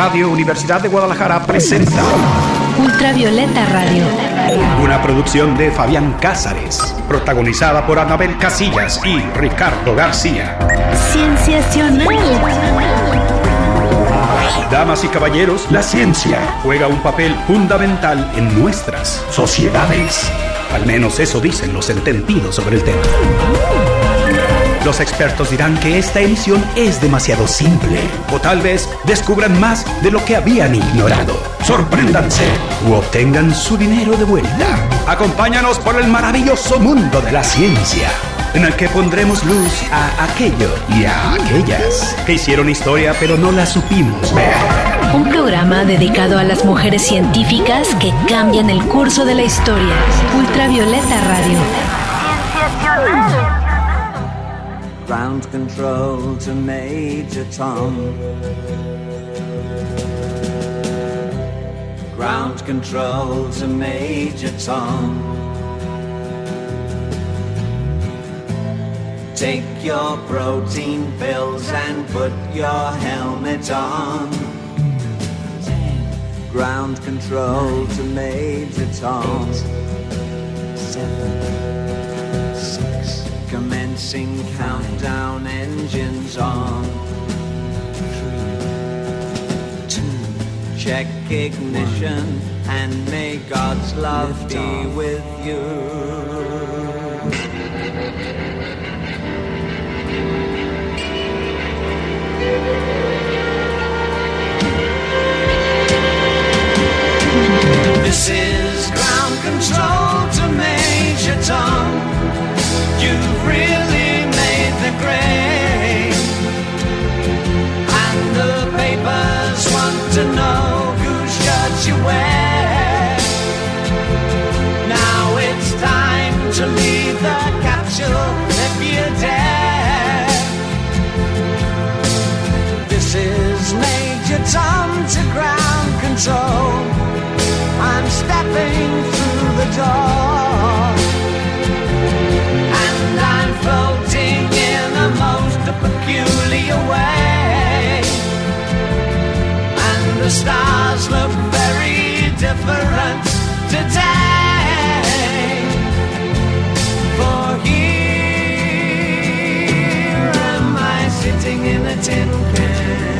Radio Universidad de Guadalajara presenta Ultravioleta Radio, una producción de Fabián Cázares, protagonizada por Anabel Casillas y Ricardo García. Cienciacional. Damas y caballeros, la ciencia juega un papel fundamental en nuestras sociedades. Al menos eso dicen los entendidos sobre el tema. Los expertos dirán que esta emisión es demasiado simple, o tal vez descubran más de lo que habían ignorado. Sorpréndanse u obtengan su dinero de vuelta. Acompáñanos por el maravilloso mundo de la ciencia, en el que pondremos luz a aquello y a aquellas que hicieron historia pero no la supimos ver. Un programa dedicado a las mujeres científicas que cambian el curso de la historia. Ultravioleta Radio. Ground control to Major Tom. Ground control to Major Tom. Take your protein pills and put your helmet on. Ground control to Major Tom. 7, 6. Commencing countdown, engines on. 3, 2. Check ignition and may God's love be with you. This is ground control to Major Tom. You've really made the grade, and the papers want to know whose shirt you wear. Now it's time to leave the capsule if you dare. This is Major Tom to ground control. I'm stepping through the door, and I'm floating in a most peculiar way, and the stars look very different today. For here am I sitting in a tin can.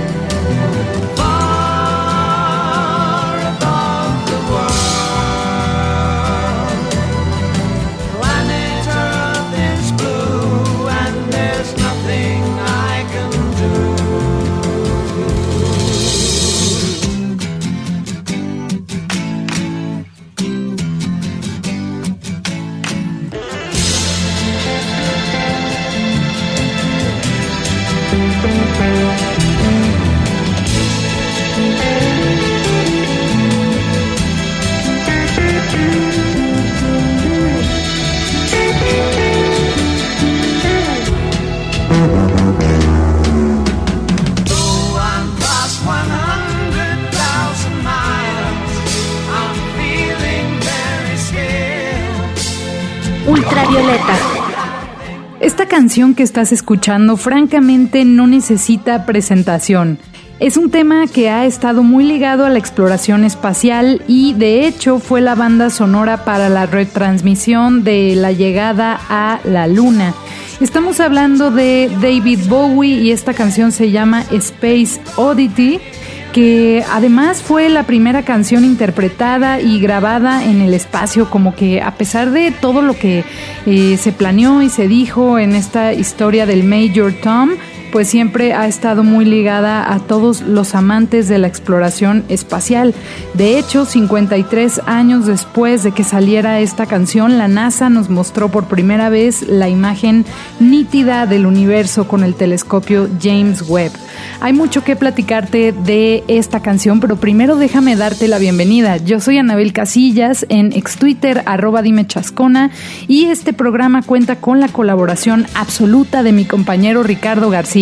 Ultravioleta. Esta canción que estás escuchando francamente no necesita presentación. Es un tema que ha estado muy ligado a la exploración espacial y de hecho fue la banda sonora para la retransmisión de la llegada a la Luna. Estamos hablando de David Bowie y esta canción se llama Space Oddity, que además fue la primera canción interpretada y grabada en el espacio, como que a pesar de todo lo que se planeó y se dijo en esta historia del Major Tom, pues siempre ha estado muy ligada a todos los amantes de la exploración espacial. De hecho, 53 años después de que saliera esta canción, la NASA nos mostró por primera vez la imagen nítida del universo con el telescopio James Webb. Hay mucho que platicarte de esta canción, pero primero déjame darte la bienvenida. Yo soy Anabel Casillas en exTwitter, @dimechascona, y este programa cuenta con la colaboración absoluta de mi compañero Ricardo García.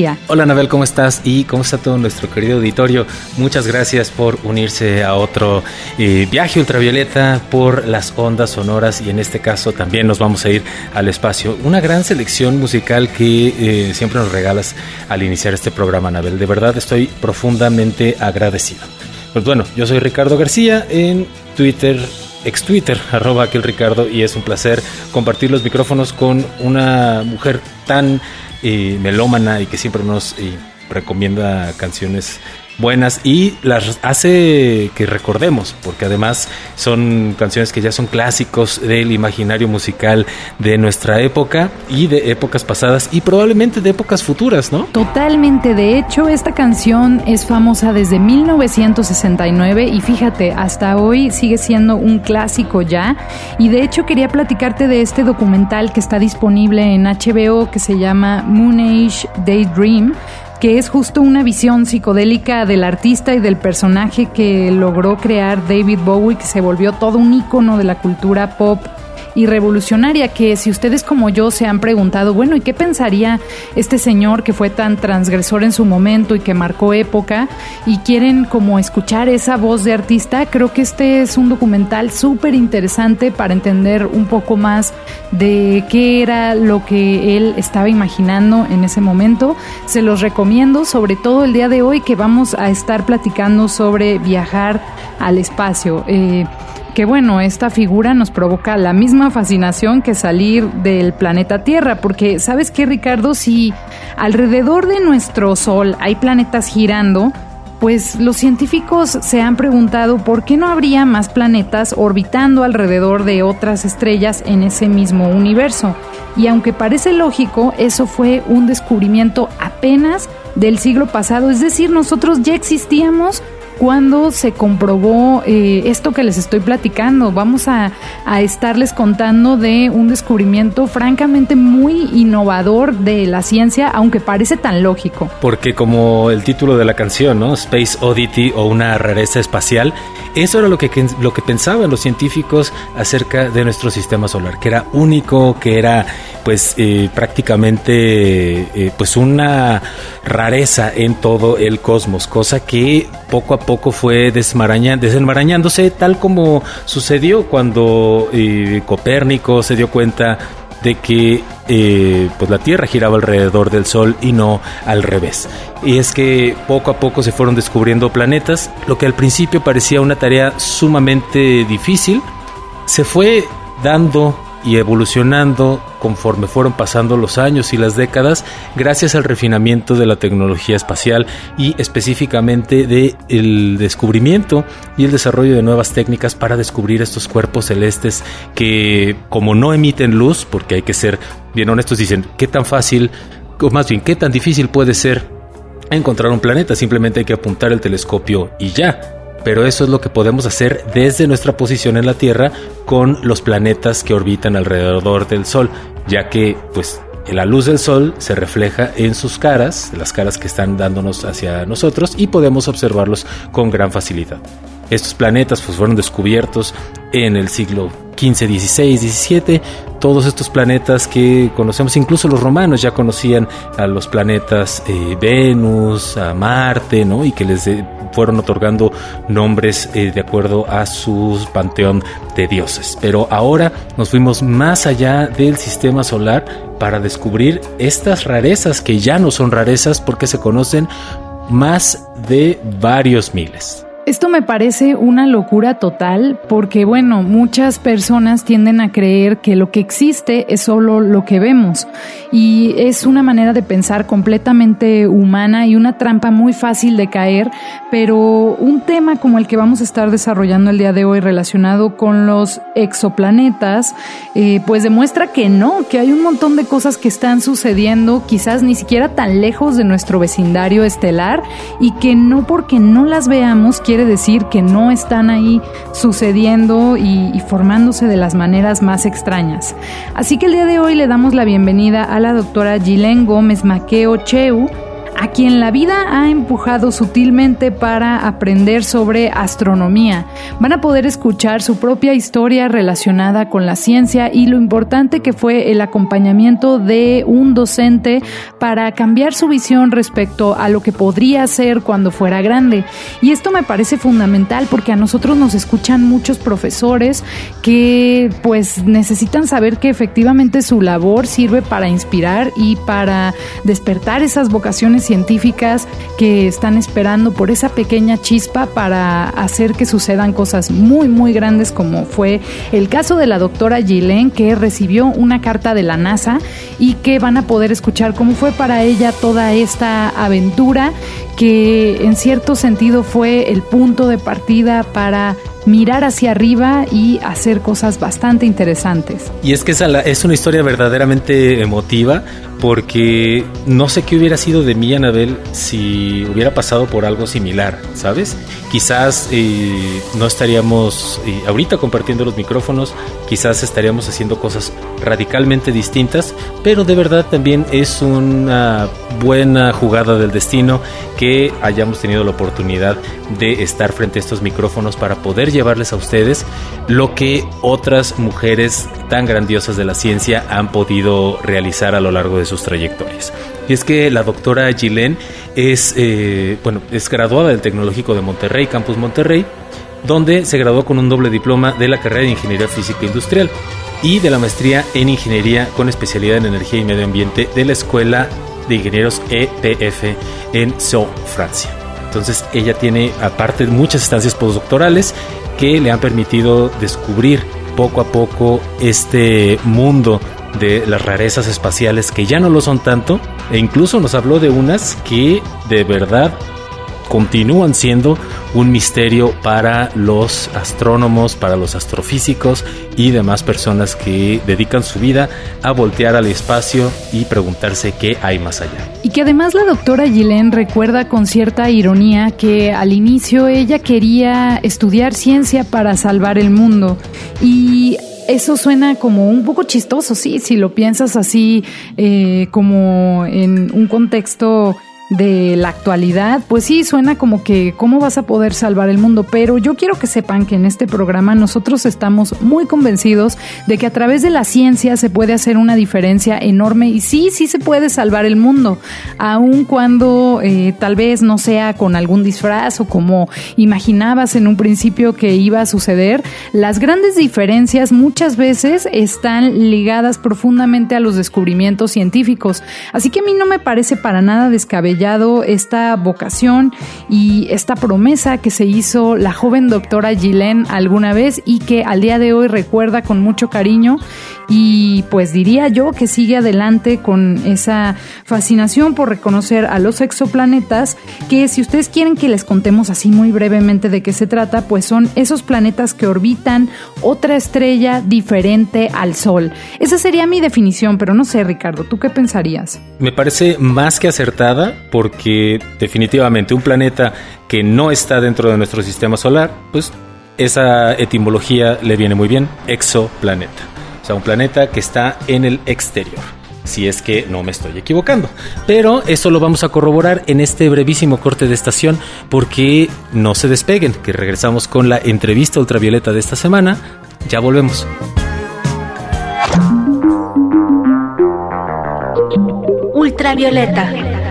García. Hola Anabel, ¿cómo estás? Y ¿cómo está todo nuestro querido auditorio? Muchas gracias por unirse a otro viaje ultravioleta por las ondas sonoras, y en este caso también nos vamos a ir al espacio. Una gran selección musical que siempre nos regalas al iniciar este programa, Anabel. De verdad estoy profundamente agradecido. Pues bueno, yo soy Ricardo García en Twitter, ex-Twitter, @aquelricardo, y es un placer compartir los micrófonos con una mujer tan melómana y que siempre nos recomienda canciones buenas y las hace que recordemos, porque además son canciones que ya son clásicos del imaginario musical de nuestra época y de épocas pasadas y probablemente de épocas futuras, ¿no? Totalmente. De hecho, esta canción es famosa desde 1969 y fíjate, hasta hoy sigue siendo un clásico ya. Y de hecho quería platicarte de este documental que está disponible en HBO que se llama Moon Age Daydream, que es justo una visión psicodélica del artista y del personaje que logró crear David Bowie, que se volvió todo un ícono de la cultura pop y revolucionaria, que si ustedes como yo se han preguntado, bueno, ¿y qué pensaría este señor que fue tan transgresor en su momento y que marcó época? Y quieren como escuchar esa voz de artista. Creo que este es un documental súper interesante para entender un poco más de qué era lo que él estaba imaginando en ese momento. Se los recomiendo, sobre todo el día de hoy que vamos a estar platicando sobre viajar al espacio. Que bueno, esta figura nos provoca la misma fascinación que salir del planeta Tierra, porque ¿sabes qué, Ricardo? Si alrededor de nuestro Sol hay planetas girando, pues los científicos se han preguntado por qué no habría más planetas orbitando alrededor de otras estrellas en ese mismo universo. Y aunque parece lógico, eso fue un descubrimiento apenas del siglo pasado, es decir, nosotros ya existíamos cuando se comprobó esto que les estoy platicando. Vamos a estarles contando de un descubrimiento francamente muy innovador de la ciencia, aunque parece tan lógico. Porque como el título de la canción, ¿no? Space Oddity, o una rareza espacial, eso era lo que pensaban los científicos acerca de nuestro sistema solar, que era único, que era pues prácticamente pues una rareza en todo el cosmos, cosa que poco a poco fue desenmarañándose, tal como sucedió cuando Copérnico se dio cuenta de que pues la Tierra giraba alrededor del Sol y no al revés. Y es que poco a poco se fueron descubriendo planetas. Lo que al principio parecía una tarea sumamente difícil se fue dando y evolucionando conforme fueron pasando los años y las décadas, gracias al refinamiento de la tecnología espacial y específicamente del descubrimiento y el desarrollo de nuevas técnicas para descubrir estos cuerpos celestes que, como no emiten luz, porque hay que ser bien honestos, dicen, ¿qué tan fácil, o más bien, qué tan difícil puede ser encontrar un planeta? Simplemente hay que apuntar el telescopio y ya. Pero eso es lo que podemos hacer desde nuestra posición en la Tierra con los planetas que orbitan alrededor del Sol, ya que pues la luz del Sol se refleja en sus caras, las caras que están dándonos hacia nosotros, y podemos observarlos con gran facilidad. Estos planetas pues fueron descubiertos en el siglo XV, XVI, XVII. Todos estos planetas que conocemos, incluso los romanos ya conocían a los planetas Venus, a Marte, ¿no? Y que les fueron otorgando nombres de acuerdo a su panteón de dioses. Pero ahora nos fuimos más allá del sistema solar para descubrir estas rarezas que ya no son rarezas porque se conocen más de varios miles. Esto me parece una locura total porque, bueno, muchas personas tienden a creer que lo que existe es solo lo que vemos y es una manera de pensar completamente humana y una trampa muy fácil de caer, pero un tema como el que vamos a estar desarrollando el día de hoy relacionado con los exoplanetas, pues demuestra que no, que hay un montón de cosas que están sucediendo quizás ni siquiera tan lejos de nuestro vecindario estelar y que no porque no las veamos quiere decir que no están ahí sucediendo y formándose de las maneras más extrañas. Así que el día de hoy le damos la bienvenida a la doctora Gilén Gómez Maqueo Cheu, a quien la vida ha empujado sutilmente para aprender sobre astronomía. Van a poder escuchar su propia historia relacionada con la ciencia y lo importante que fue el acompañamiento de un docente para cambiar su visión respecto a lo que podría ser cuando fuera grande. Y esto me parece fundamental porque a nosotros nos escuchan muchos profesores que pues necesitan saber que efectivamente su labor sirve para inspirar y para despertar esas vocaciones científicas que están esperando por esa pequeña chispa para hacer que sucedan cosas muy muy grandes, como fue el caso de la doctora Gilén, que recibió una carta de la NASA y que van a poder escuchar cómo fue para ella toda esta aventura que en cierto sentido fue el punto de partida para mirar hacia arriba y hacer cosas bastante interesantes. Y es que es una historia verdaderamente emotiva, porque no sé qué hubiera sido de mí, Anabel, si hubiera pasado por algo similar, ¿sabes? Quizás no estaríamos ahorita compartiendo los micrófonos, quizás estaríamos haciendo cosas radicalmente distintas, pero de verdad también es una buena jugada del destino que hayamos tenido la oportunidad de estar frente a estos micrófonos para poder llevarles a ustedes lo que otras mujeres tan grandiosas de la ciencia han podido realizar a lo largo de sus trayectorias. Y es que la doctora Gilén es graduada del Tecnológico de Monterrey, Campus Monterrey, donde se graduó con un doble diploma de la carrera de Ingeniería Física Industrial y de la maestría en Ingeniería con especialidad en Energía y Medio Ambiente de la Escuela de Ingenieros EPF en Sceaux, Francia. Entonces ella tiene aparte muchas estancias postdoctorales que le han permitido descubrir poco a poco este mundo de las rarezas espaciales, que ya no lo son tanto, e incluso nos habló de unas que de verdad continúan siendo un misterio para los astrónomos, para los astrofísicos y demás personas que dedican su vida a voltear al espacio y preguntarse qué hay más allá. Y que además la doctora Gilén recuerda con cierta ironía que al inicio ella quería estudiar ciencia para salvar el mundo, y eso suena como un poco chistoso, sí, si lo piensas así, como en un contexto de la actualidad, pues sí, suena como que ¿cómo vas a poder salvar el mundo? Pero yo quiero que sepan que en este programa nosotros estamos muy convencidos de que a través de la ciencia se puede hacer una diferencia enorme y sí se puede salvar el mundo, aun cuando tal vez no sea con algún disfraz o como imaginabas en un principio que iba a suceder. Las grandes diferencias muchas veces están ligadas profundamente a los descubrimientos científicos, así que a mí no me parece para nada descabellado esta vocación y esta promesa que se hizo la joven doctora Gilén alguna vez y que al día de hoy recuerda con mucho cariño, y pues diría yo que sigue adelante con esa fascinación por reconocer a los exoplanetas, que si ustedes quieren que les contemos así muy brevemente de qué se trata, pues son esos planetas que orbitan otra estrella diferente al Sol. Esa sería mi definición, pero no sé, Ricardo, ¿tú qué pensarías? Me parece más que acertada, porque definitivamente un planeta que no está dentro de nuestro sistema solar, pues esa etimología le viene muy bien, exoplaneta. O sea, un planeta que está en el exterior, si es que no me estoy equivocando. Pero eso lo vamos a corroborar en este brevísimo corte de estación, porque no se despeguen, que regresamos con la entrevista ultravioleta de esta semana. Ya volvemos. Ultravioleta.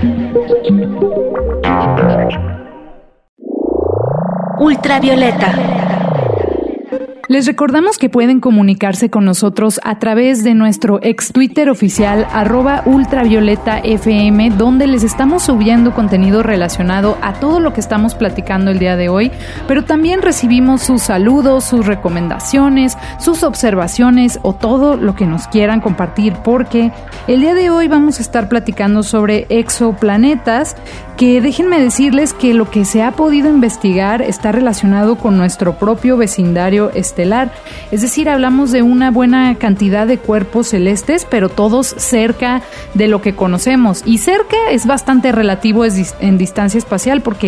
Ultravioleta. Les recordamos que pueden comunicarse con nosotros a través de nuestro ex Twitter oficial @ultravioletafm, donde les estamos subiendo contenido relacionado a todo lo que estamos platicando el día de hoy, pero también recibimos sus saludos, sus recomendaciones, sus observaciones o todo lo que nos quieran compartir, porque el día de hoy vamos a estar platicando sobre exoplanetas, que déjenme decirles que lo que se ha podido investigar está relacionado con nuestro propio vecindario estelar. Es decir, hablamos de una buena cantidad de cuerpos celestes, pero todos cerca de lo que conocemos. Y cerca es bastante relativo en distancia espacial, porque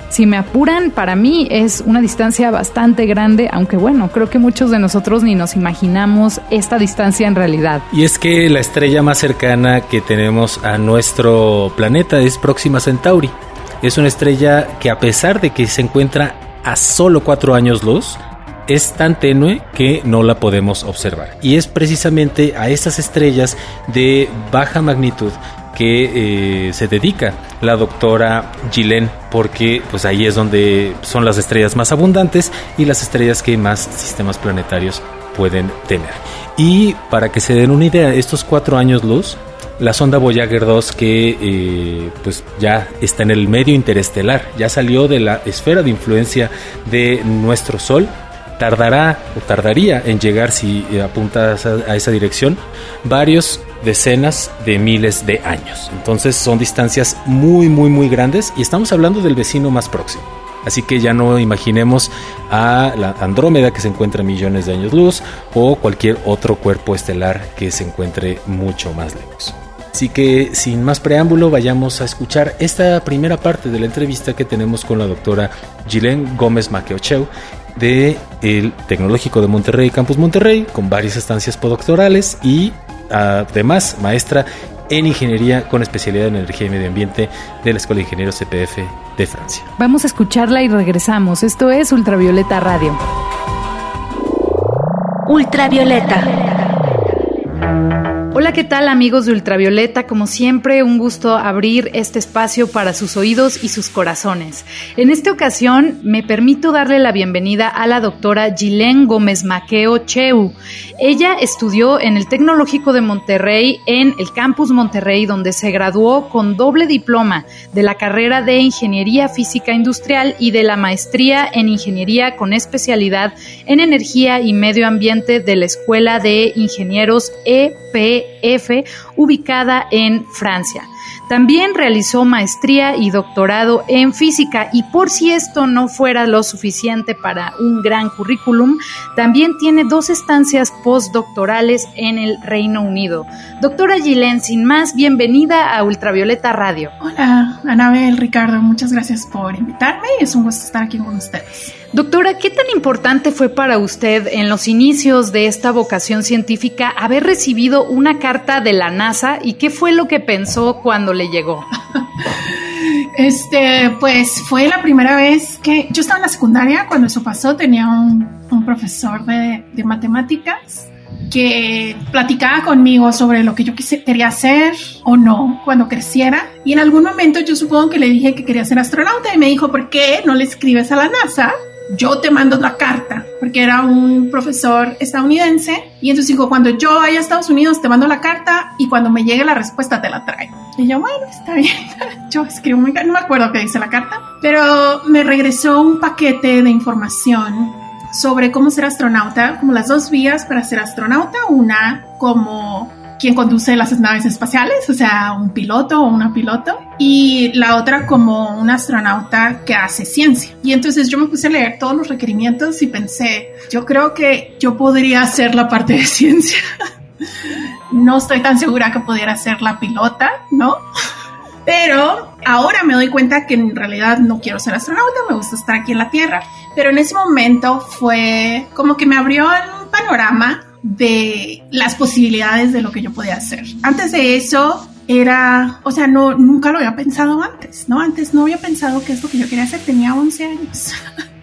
Si me apuran, para mí es una distancia bastante grande, aunque bueno, creo que muchos de nosotros ni nos imaginamos esta distancia en realidad. Y es que la estrella más cercana que tenemos a nuestro planeta es Próxima Centauri. Es una estrella que, a pesar de que se encuentra a solo 4 años luz, es tan tenue que no la podemos observar. Y es precisamente a estas estrellas de baja magnitud que se dedica la doctora Gillen, porque pues ahí es donde son las estrellas más abundantes y las estrellas que más sistemas planetarios pueden tener. Y para que se den una idea, estos 4 años luz, la sonda Voyager 2, que pues ya está en el medio interestelar, ya salió de la esfera de influencia de nuestro Sol, tardaría en llegar, si apuntas a esa dirección, varios decenas de miles de años. Entonces son distancias muy, muy, muy grandes, y estamos hablando del vecino más próximo. Así que ya no imaginemos a la Andrómeda, que se encuentra a millones de años luz, o cualquier otro cuerpo estelar que se encuentre mucho más lejos. Así que, sin más preámbulo, vayamos a escuchar esta primera parte de la entrevista que tenemos con la doctora Gillen Gómez Maqueocheu, del Tecnológico de Monterrey, Campus Monterrey, con varias estancias postdoctorales y además maestra en Ingeniería con especialidad en Energía y Medio Ambiente de la Escuela de Ingenieros CPF de Francia. Vamos a escucharla y regresamos. Esto es Ultravioleta Radio. Ultravioleta. Hola, ¿qué tal, amigos de Ultravioleta? Como siempre, un gusto abrir este espacio para sus oídos y sus corazones. En esta ocasión, me permito darle la bienvenida a la doctora Gillen Gómez Maqueocheu. Ella estudió en el Tecnológico de Monterrey, en el Campus Monterrey, donde se graduó con doble diploma de la carrera de Ingeniería Física Industrial y de la maestría en Ingeniería con especialidad en Energía y Medio Ambiente de la Escuela de Ingenieros EPF, ubicada en Francia. También realizó maestría y doctorado en física, y por si esto no fuera lo suficiente para un gran currículum, también tiene 2 estancias postdoctorales en el Reino Unido. Doctora Gillen, sin más, bienvenida a Ultravioleta Radio. Hola, Anabel, Ricardo, muchas gracias por invitarme, es un gusto estar aquí con ustedes. Doctora, ¿qué tan importante fue para usted en los inicios de esta vocación científica haber recibido una carta de la NASA, y qué fue lo que pensó cuando le llegó? Pues fue la primera vez que yo estaba en la secundaria cuando eso pasó. Tenía un profesor de matemáticas que platicaba conmigo sobre lo que yo quería hacer o no cuando creciera, y en algún momento yo supongo que le dije que quería ser astronauta, y me dijo, ¿por qué no le escribes a la NASA? Yo te mando la carta, porque era un profesor estadounidense, y entonces dijo, cuando yo vaya a Estados Unidos te mando la carta, y cuando me llegue la respuesta te la traigo. Y yo, bueno, está bien. Yo escribo, no me acuerdo qué dice la carta, pero me regresó un paquete de información sobre cómo ser astronauta, como las 2 vías para ser astronauta, una como quien conduce las naves espaciales, o sea, un piloto o una piloto, y la otra como un astronauta que hace ciencia. Y entonces yo me puse a leer todos los requerimientos y pensé, yo creo que yo podría hacer la parte de ciencia. No estoy tan segura que pudiera ser la pilota, ¿no? Pero ahora me doy cuenta que en realidad no quiero ser astronauta, me gusta estar aquí en la Tierra. Pero en ese momento fue como que me abrió un panorama de las posibilidades de lo que yo podía hacer. Antes de eso nunca lo había pensado antes, ¿no? Antes no había pensado qué es lo que yo quería hacer, tenía 11 años.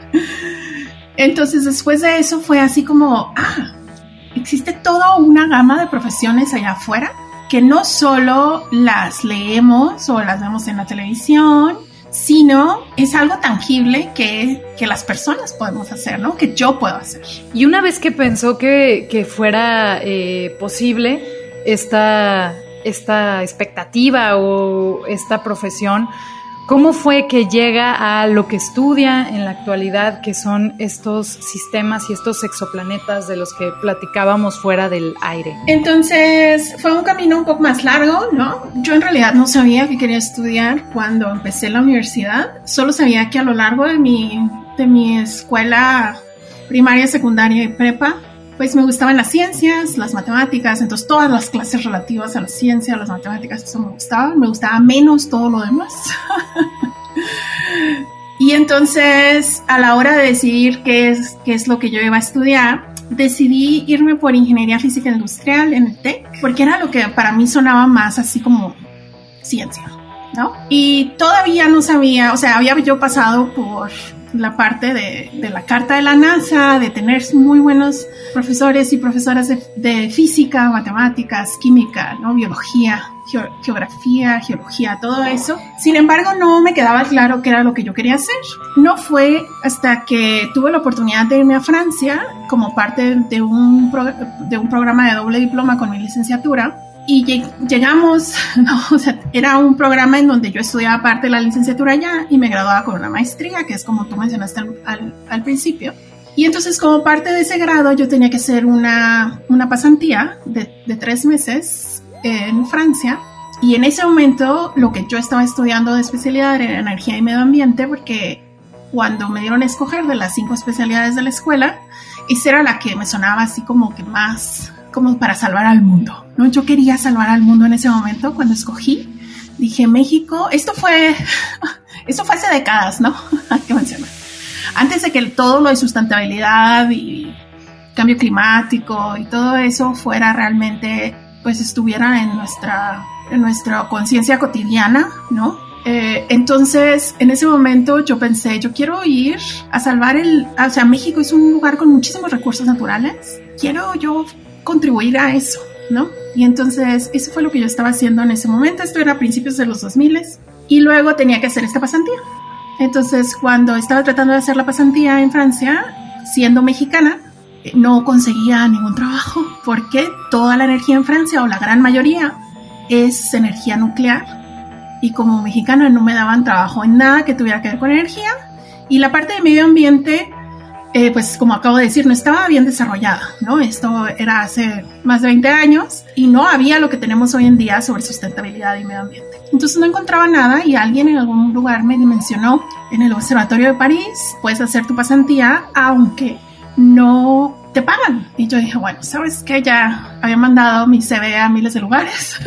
Entonces después de eso fue así como, existe toda una gama de profesiones allá afuera que no solo las leemos o las vemos en la televisión, sino es algo tangible que las personas podemos hacer, ¿no? Que yo puedo hacer. Y una vez que pensó que fuera posible esta expectativa o esta profesión, ¿cómo fue que llega a lo que estudia en la actualidad, que son estos sistemas y estos exoplanetas de los que platicábamos fuera del aire? Entonces fue un camino un poco más largo, ¿no? Yo en realidad no sabía que quería estudiar cuando empecé la universidad. Solo sabía que a lo largo de mi escuela primaria, secundaria y prepa, pues me gustaban las ciencias, las matemáticas, entonces todas las clases relativas a la ciencia, a las matemáticas, eso me gustaba menos todo lo demás. Y entonces, a la hora de decidir qué es lo que yo iba a estudiar, decidí irme por ingeniería física industrial en el TEC, porque era lo que para mí sonaba más así como ciencia, ¿no? Y todavía no sabía, o sea, había yo pasado por la parte de la carta de la NASA, de tener muy buenos profesores y profesoras de física, matemáticas, química, ¿no? Biología, geografía, geología, todo eso. Sin embargo, no me quedaba claro qué era lo que yo quería hacer. No fue hasta que tuve la oportunidad de irme a Francia como parte de un programa de doble diploma con mi licenciatura. Y llegamos, no, o sea, era un programa en donde yo estudiaba parte de la licenciatura ya y me graduaba con una maestría, que es como tú mencionaste al principio. Y entonces, como parte de ese grado, yo tenía que hacer una pasantía de 3 meses en Francia. Y en ese momento, lo que yo estaba estudiando de especialidad era energía y medio ambiente, porque cuando me dieron a escoger de las 5 especialidades de la escuela, esa era la que me sonaba así como que más como para salvar al mundo, ¿no? Yo quería salvar al mundo en ese momento cuando escogí. Dije, México, esto fue hace décadas, ¿no? Hay que mencionar. Antes de que todo lo de sustentabilidad y cambio climático y todo eso fuera realmente, pues estuviera en nuestra conciencia cotidiana, ¿no? Entonces, en ese momento yo pensé, yo quiero ir a salvar o sea, México es un lugar con muchísimos recursos naturales. Quiero yo contribuir a eso, ¿no? Y entonces eso fue lo que yo estaba haciendo en ese momento. Esto era a principios de los 2000 y luego tenía que hacer esta pasantía. Entonces, cuando estaba tratando de hacer la pasantía en Francia, siendo mexicana, no conseguía ningún trabajo porque toda la energía en Francia, o la gran mayoría, es energía nuclear, y como mexicana no me daban trabajo en nada que tuviera que ver con energía, y la parte de medio ambiente, pues como acabo de decir, no estaba bien desarrollada, ¿no? Esto era hace más de 20 años y no había lo que tenemos hoy en día sobre sustentabilidad y medio ambiente. Entonces no encontraba nada y alguien en algún lugar me mencionó, en el Observatorio de París puedes hacer tu pasantía aunque no te pagan. Y yo dije, bueno, ¿sabes qué? Ya había mandado mi CV a miles de lugares.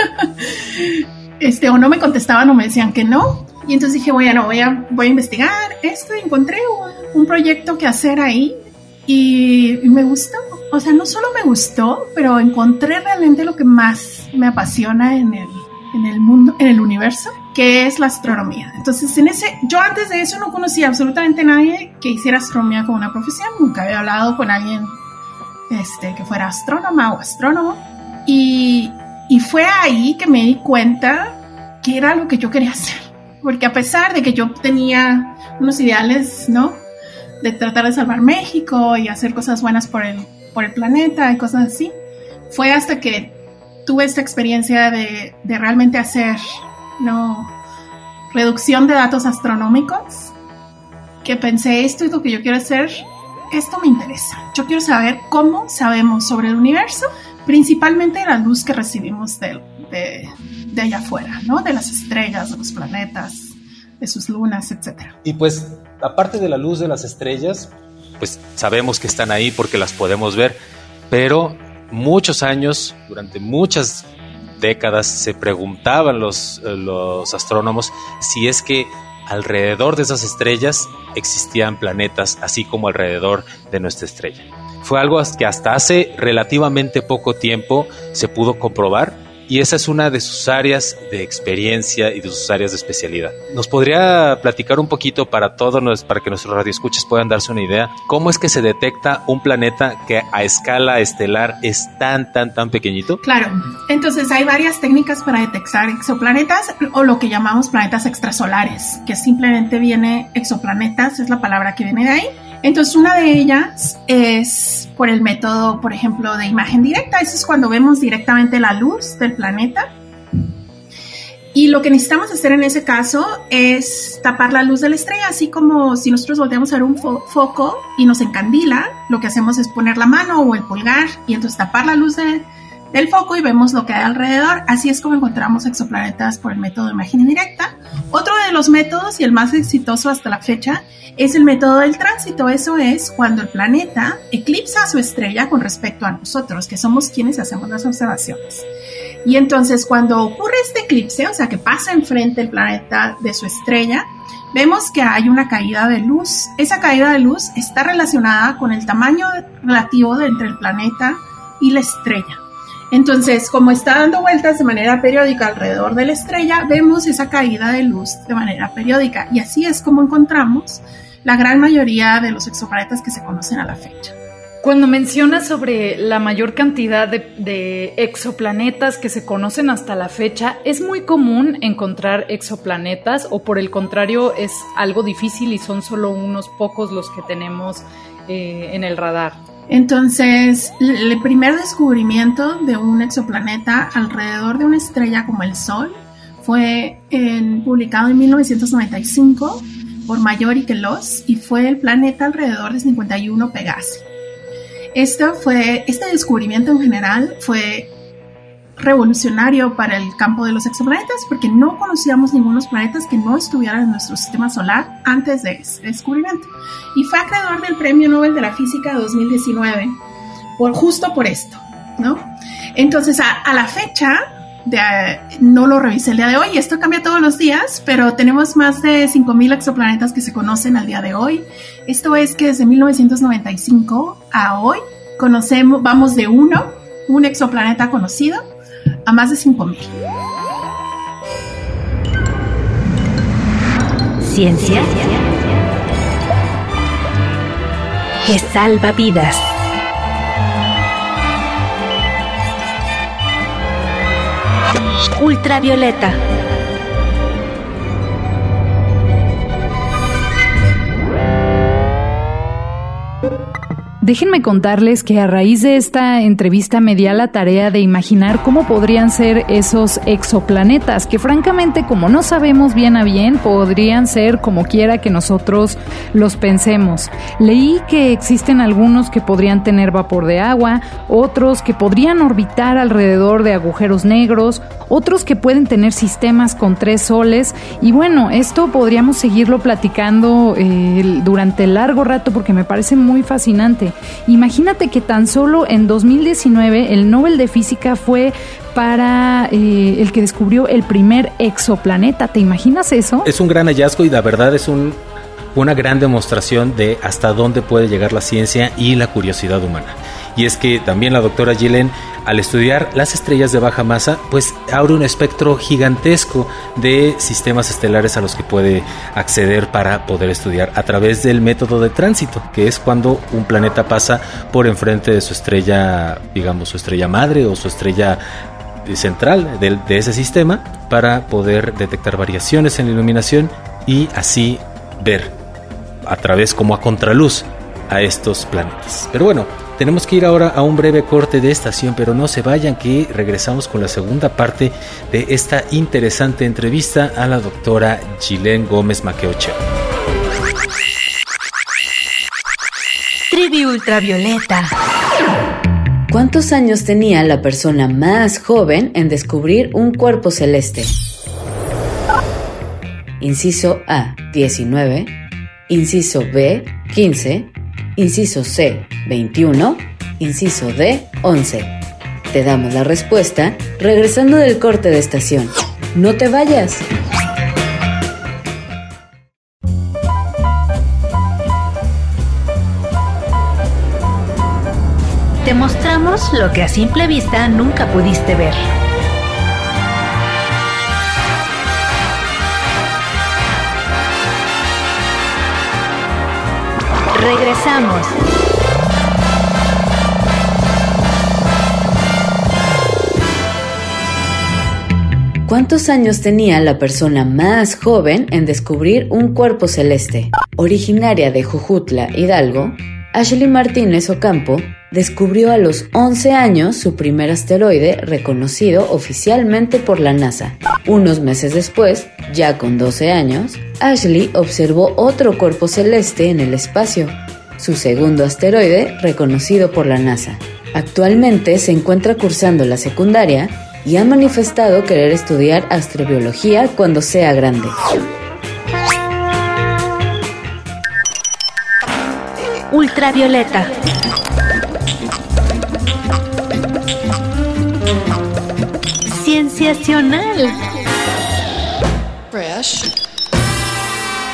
O no me contestaban o me decían que no. Y entonces dije, bueno, voy a investigar esto, y encontré un proyecto que hacer ahí y me gustó. O sea, no solo me gustó, pero encontré realmente lo que más me apasiona en el mundo, en el universo, que es la astronomía. Entonces, yo antes de eso no conocía absolutamente a nadie que hiciera astronomía como una profesión. Nunca había hablado con alguien que fuera astrónoma o astrónomo. Y fue ahí que me di cuenta que era lo que yo quería hacer. Porque a pesar de que yo tenía unos ideales, ¿no? De tratar de salvar México y hacer cosas buenas por el planeta y cosas así, fue hasta que tuve esta experiencia de realmente hacer, ¿no? Reducción de datos astronómicos, que pensé, esto es lo que yo quiero hacer, esto me interesa. Yo quiero saber cómo sabemos sobre el universo, principalmente la luz que recibimos de allá afuera, ¿no? De las estrellas, de los planetas, de sus lunas, etc. Y pues, aparte de la luz de las estrellas, pues sabemos que están ahí porque las podemos ver, pero muchos años, durante muchas décadas, se preguntaban los astrónomos si es que alrededor de esas estrellas existían planetas, así como alrededor de nuestra estrella. Fue algo que hasta hace relativamente poco tiempo se pudo comprobar, y esa es una de sus áreas de experiencia y de sus áreas de especialidad. ¿Nos podría platicar un poquito para que nuestros radioescuchas puedan darse una idea, cómo es que se detecta un planeta que a escala estelar es tan pequeñito? Claro, entonces hay varias técnicas para detectar exoplanetas, o lo que llamamos planetas extrasolares, que simplemente viene exoplanetas, es la palabra que viene de ahí. Entonces, una de ellas es por el método, por ejemplo, de imagen directa. Eso es cuando vemos directamente la luz del planeta. Y lo que necesitamos hacer en ese caso es tapar la luz de la estrella, así como si nosotros volteamos a ver un foco y nos encandila, lo que hacemos es poner la mano o el pulgar y entonces tapar la luz del foco y vemos lo que hay alrededor. Así es como encontramos exoplanetas por el método de imagen indirecta. Otro de los métodos, y el más exitoso hasta la fecha, es el método del tránsito. Eso es cuando el planeta eclipsa a su estrella con respecto a nosotros, que somos quienes hacemos las observaciones. Y entonces cuando ocurre este eclipse, o sea que pasa enfrente el planeta de su estrella, vemos que hay una caída de luz. Esa caída de luz está relacionada con el tamaño relativo entre el planeta y la estrella. Entonces, como está dando vueltas de manera periódica alrededor de la estrella, vemos esa caída de luz de manera periódica. Y así es como encontramos la gran mayoría de los exoplanetas que se conocen a la fecha. Cuando mencionas sobre la mayor cantidad de exoplanetas que se conocen hasta la fecha, ¿es muy común encontrar exoplanetas o por el contrario es algo difícil y son solo unos pocos los que tenemos en el radar? Entonces, el primer descubrimiento de un exoplaneta alrededor de una estrella como el Sol fue publicado en 1995 por Mayor y Queloz y fue el planeta alrededor de 51 Pegasi. Este descubrimiento en general fue revolucionario para el campo de los exoplanetas porque no conocíamos ningunos planetas que no estuvieran en nuestro sistema solar antes de ese descubrimiento. Y fue acreedor del Premio Nobel de la Física 2019 justo por esto, ¿no? Entonces, a la fecha, no lo revisé el día de hoy, esto cambia todos los días, pero tenemos más de 5,000 exoplanetas que se conocen al día de hoy. Esto es que desde 1995 a hoy vamos de un exoplaneta conocido, a más de 5,000. Ciencia que salva vidas. Ultravioleta. Déjenme contarles que a raíz de esta entrevista me di a la tarea de imaginar cómo podrían ser esos exoplanetas, que francamente, como no sabemos bien a bien, podrían ser como quiera que nosotros los pensemos. Leí que existen algunos que podrían tener vapor de agua, otros que podrían orbitar alrededor de agujeros negros, otros que pueden tener sistemas con 3 soles, y bueno, esto podríamos seguirlo platicando durante largo rato porque me parece muy fascinante. Imagínate que tan solo en 2019 el Nobel de Física fue para el que descubrió el primer exoplaneta. ¿Te imaginas eso? Es un gran hallazgo y la verdad es una gran demostración de hasta dónde puede llegar la ciencia y la curiosidad humana. Y es que también la doctora Gillen, al estudiar las estrellas de baja masa, pues abre un espectro gigantesco de sistemas estelares a los que puede acceder para poder estudiar a través del método de tránsito, que es cuando un planeta pasa por enfrente de su estrella, digamos su estrella madre o su estrella central de ese sistema, para poder detectar variaciones en la iluminación y así ver a través, como a contraluz, a estos planetas. Pero bueno, tenemos que ir ahora a un breve corte de estación, pero no se vayan, que regresamos con la segunda parte de esta interesante entrevista a la doctora Gillen Gómez Mackeocha. Trivi Ultravioleta. ¿Cuántos años tenía la persona más joven en descubrir un cuerpo celeste? Inciso A, 19. Inciso B, 15. Inciso C, 21. Inciso D, 11. Te damos la respuesta regresando del corte de estación. ¡No te vayas! Te mostramos lo que a simple vista nunca pudiste ver. Regresamos. ¿Cuántos años tenía la persona más joven en descubrir un cuerpo celeste? Originaria de Jojutla, Hidalgo, Ashley Martínez Ocampo descubrió a los 11 años su primer asteroide reconocido oficialmente por la NASA. Unos meses después, ya con 12 años, Ashley observó otro cuerpo celeste en el espacio, su segundo asteroide reconocido por la NASA. Actualmente se encuentra cursando la secundaria y ha manifestado querer estudiar astrobiología cuando sea grande. Ultravioleta. Cienciacional. Fresh.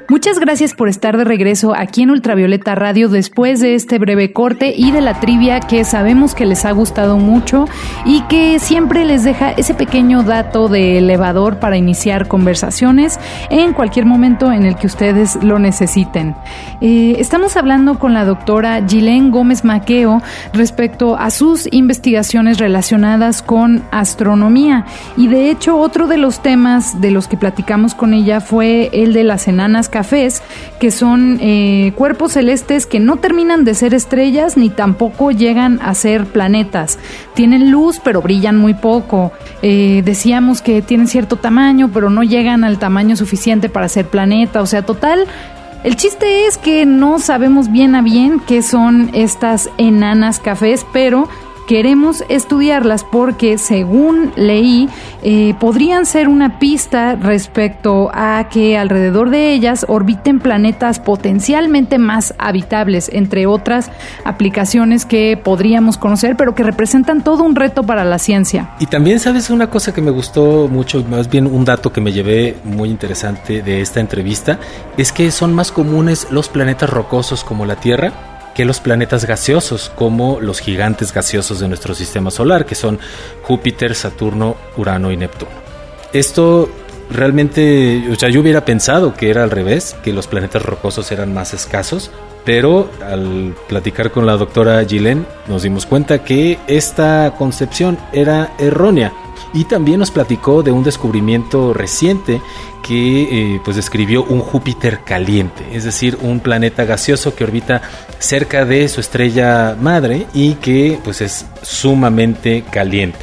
Muchas gracias por estar de regreso aquí en Ultravioleta Radio después de este breve corte y de la trivia que sabemos que les ha gustado mucho y que siempre les deja ese pequeño dato de elevador para iniciar conversaciones en cualquier momento en el que ustedes lo necesiten. Estamos hablando con la doctora Gilén Gómez Maqueo respecto a sus investigaciones relacionadas con astronomía, y de hecho otro de los temas de los que platicamos con ella fue el de las enanas cafés, que son cuerpos celestes que no terminan de ser estrellas ni tampoco llegan a ser planetas. Tienen luz pero brillan muy poco. Decíamos que tienen cierto tamaño pero no llegan al tamaño suficiente para ser planeta. O sea, total, el chiste es que no sabemos bien a bien qué son estas enanas cafés, pero queremos estudiarlas porque, según leí, podrían ser una pista respecto a que alrededor de ellas orbiten planetas potencialmente más habitables, entre otras aplicaciones que podríamos conocer, pero que representan todo un reto para la ciencia. Y también, ¿sabes? Una cosa que me gustó mucho, más bien un dato que me llevé muy interesante de esta entrevista, es que son más comunes los planetas rocosos como la Tierra que los planetas gaseosos, como los gigantes gaseosos de nuestro sistema solar, que son Júpiter, Saturno, Urano y Neptuno. Esto realmente, o sea, yo hubiera pensado que era al revés, que los planetas rocosos eran más escasos, pero al platicar con la doctora Gilén nos dimos cuenta que esta concepción era errónea. Y también nos platicó de un descubrimiento reciente que pues describió un Júpiter caliente, es decir, un planeta gaseoso que orbita cerca de su estrella madre y que pues es sumamente caliente.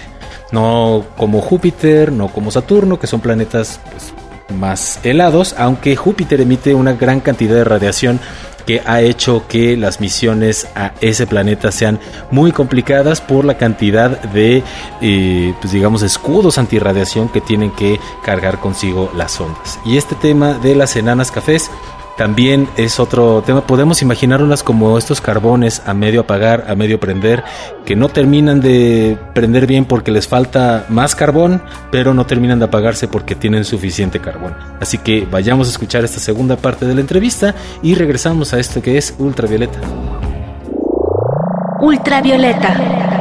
No como Júpiter, no como Saturno, que son planetas pues más helados, aunque Júpiter emite una gran cantidad de radiación que ha hecho que las misiones a ese planeta sean muy complicadas por la cantidad de, pues digamos, escudos antirradiación que tienen que cargar consigo las sondas. Y este tema de las enanas cafés también es otro tema. Podemos imaginarlas como estos carbones a medio apagar, a medio prender, que no terminan de prender bien porque les falta más carbón, pero no terminan de apagarse porque tienen suficiente carbón. Así que vayamos a escuchar esta segunda parte de la entrevista y regresamos a esto que es Ultravioleta. Ultravioleta.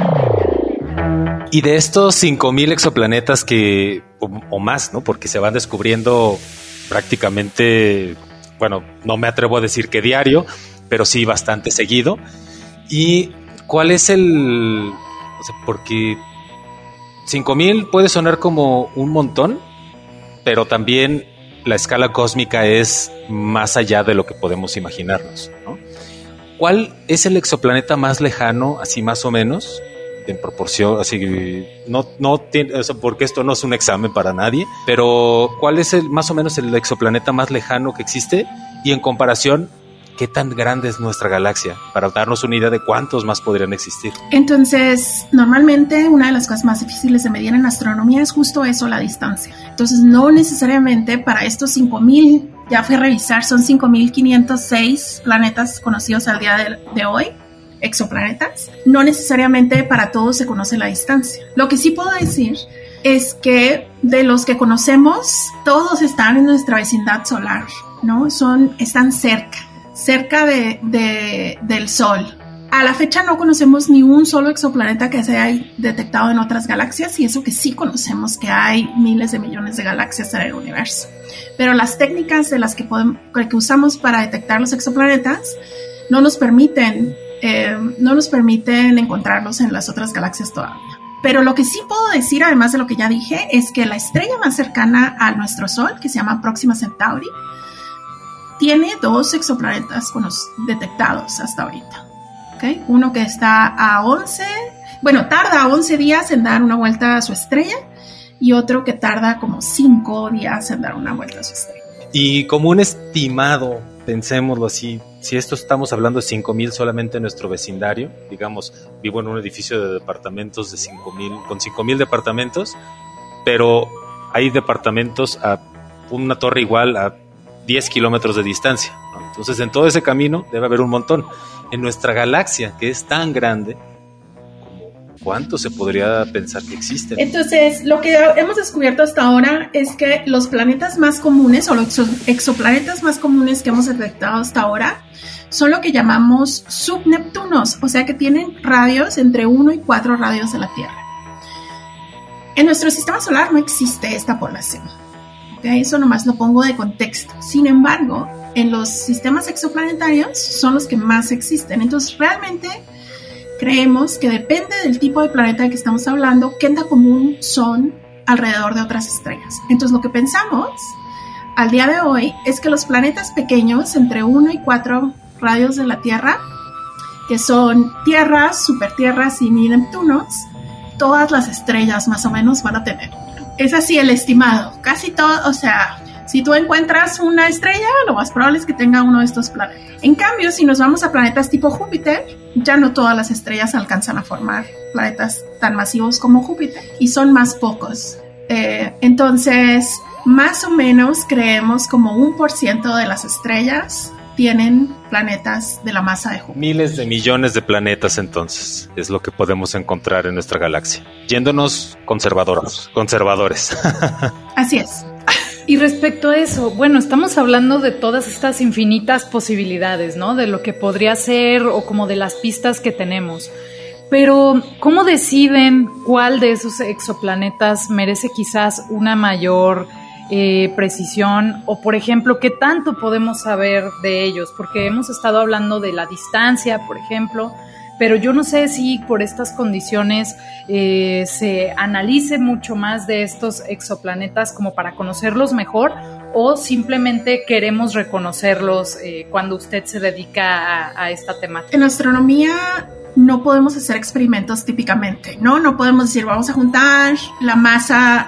Y de estos 5,000 exoplanetas que, o más, ¿no? Porque se van descubriendo prácticamente, bueno, no me atrevo a decir que diario, pero sí bastante seguido. ¿Y cuál es el...? O sea, porque 5,000 puede sonar como un montón, pero también la escala cósmica es más allá de lo que podemos imaginarnos, ¿no? ¿Cuál es el exoplaneta más lejano, así más o menos, en proporción, así no tiene, o sea, porque esto no es un examen para nadie, pero cuál es más o menos el exoplaneta más lejano que existe y en comparación, qué tan grande es nuestra galaxia, para darnos una idea de cuántos más podrían existir? Entonces, normalmente una de las cosas más difíciles de medir en astronomía es justo eso, la distancia. Entonces, no necesariamente para estos 5,000, ya fui a revisar, son 5,506 planetas conocidos al día de hoy, exoplanetas. No necesariamente para todos se conoce la distancia. Lo que sí puedo decir es que de los que conocemos, todos están en nuestra vecindad solar, ¿no? Están cerca del Sol. A la fecha no conocemos ni un solo exoplaneta que se haya detectado en otras galaxias, y eso que sí conocemos que hay miles de millones de galaxias en el universo. Pero las técnicas de las que usamos para detectar los exoplanetas no nos permiten encontrarlos en las otras galaxias todavía. Pero lo que sí puedo decir, además de lo que ya dije, es que la estrella más cercana a nuestro Sol, que se llama Próxima Centauri, tiene 2 exoplanetas detectados hasta ahorita. ¿Okay? Uno que está tarda 11 días en dar una vuelta a su estrella, y otro que tarda como 5 días en dar una vuelta a su estrella. Y como un estimado, pensémoslo así, si esto estamos hablando de 5,000 solamente en nuestro vecindario, digamos, vivo en un edificio de departamentos de 5,000 departamentos, pero hay departamentos a una torre igual a 10 kilómetros de distancia, ¿no? Entonces, en todo ese camino debe haber un montón. En nuestra galaxia, que es tan grande, como ¿cuántos se podría pensar que existen? Entonces, lo que hemos descubierto hasta ahora es que los planetas más comunes o los exoplanetas más comunes que hemos detectado hasta ahora son lo que llamamos subneptunos, o sea que tienen radios entre 1 y 4 radios de la Tierra. En nuestro sistema solar no existe esta población, ¿okay? Eso nomás lo pongo de contexto. Sin embargo, en los sistemas exoplanetarios son los que más existen. Entonces, realmente creemos que depende del tipo de planeta de que estamos hablando, qué tan común son alrededor de otras estrellas. Entonces, lo que pensamos al día de hoy es que los planetas pequeños, entre 1 y 4 radios de la Tierra, que son tierras, supertierras y Neptunos, todas las estrellas más o menos van a tener. Es así el estimado, casi todo, o sea, si tú encuentras una estrella, lo más probable es que tenga uno de estos planetas. En cambio, si nos vamos a planetas tipo Júpiter, ya no todas las estrellas alcanzan a formar planetas tan masivos como Júpiter y son más pocos. Entonces, más o menos creemos como 1% de las estrellas tienen planetas de la masa de Júpiter. Miles de millones de planetas, entonces, es lo que podemos encontrar en nuestra galaxia. Yéndonos conservadores. Así es. Y respecto a eso, bueno, estamos hablando de todas estas infinitas posibilidades, ¿no? De lo que podría ser o como de las pistas que tenemos. Pero, ¿cómo deciden cuál de esos exoplanetas merece quizás una mayor precisión? O, por ejemplo, ¿qué tanto podemos saber de ellos? Porque hemos estado hablando de la distancia, por ejemplo, pero yo no sé si por estas condiciones se analice mucho más de estos exoplanetas como para conocerlos mejor, o simplemente queremos reconocerlos cuando usted se dedica a esta temática. En astronomía no podemos hacer experimentos típicamente, ¿no? No podemos decir, vamos a juntar la masa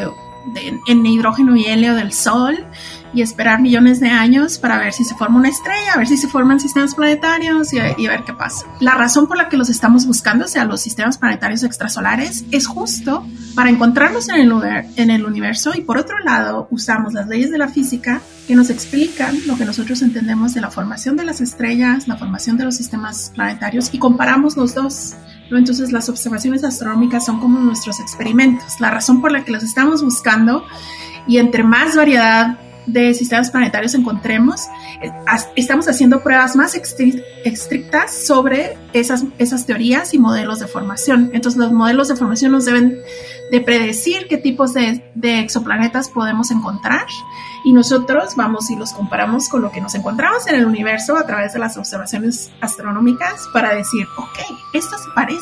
en hidrógeno y helio del Sol y esperar millones de años para ver si se forma una estrella, a ver si se forman sistemas planetarios y ver qué pasa. La razón por la que los estamos buscando, o sea, los sistemas planetarios extrasolares, es justo para encontrarlos en el universo, y por otro lado usamos las leyes de la física que nos explican lo que nosotros entendemos de la formación de las estrellas, la formación de los sistemas planetarios, y comparamos los dos, ¿no? Entonces las observaciones astronómicas son como nuestros experimentos. La razón por la que los estamos buscando, y entre más variedad de sistemas planetarios encontremos, estamos haciendo pruebas más estrictas sobre esas teorías y modelos de formación. Entonces los modelos de formación nos deben de predecir qué tipos de exoplanetas podemos encontrar, y nosotros vamos y los comparamos con lo que nos encontramos en el universo a través de las observaciones astronómicas para decir, ok, ¿esto se parece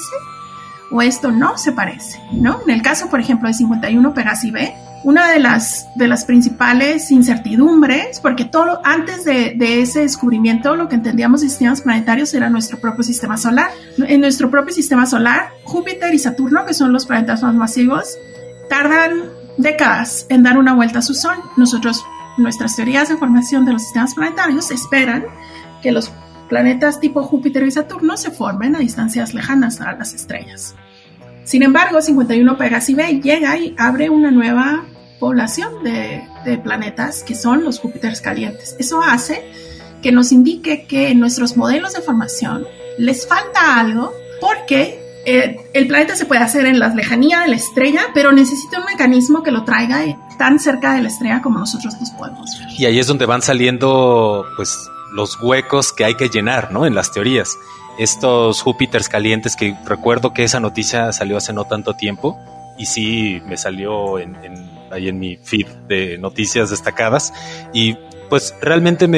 o esto no se parece? ¿No? En el caso, por ejemplo, de 51 Pegasi B, una de las principales incertidumbres, porque todo antes de ese descubrimiento lo que entendíamos de sistemas planetarios era nuestro propio sistema solar. En nuestro propio sistema solar, Júpiter y Saturno, que son los planetas más masivos, tardan décadas en dar una vuelta a su Sol. Nuestras teorías de formación de los sistemas planetarios esperan que los planetas tipo Júpiter y Saturno se formen a distancias lejanas a las estrellas. Sin embargo, 51 Pegasi B llega y abre una nueva población de planetas que son los Júpiteres calientes. Eso hace que nos indique que en nuestros modelos de formación les falta algo, porque el planeta se puede hacer en la lejanía de la estrella, pero necesita un mecanismo que lo traiga tan cerca de la estrella como nosotros los podemos ver. Y ahí es donde van saliendo pues los huecos que hay que llenar, ¿no? En las teorías. Estos Júpiteres calientes, que recuerdo que esa noticia salió hace no tanto tiempo, y sí me salió ahí en mi feed de noticias destacadas, y pues realmente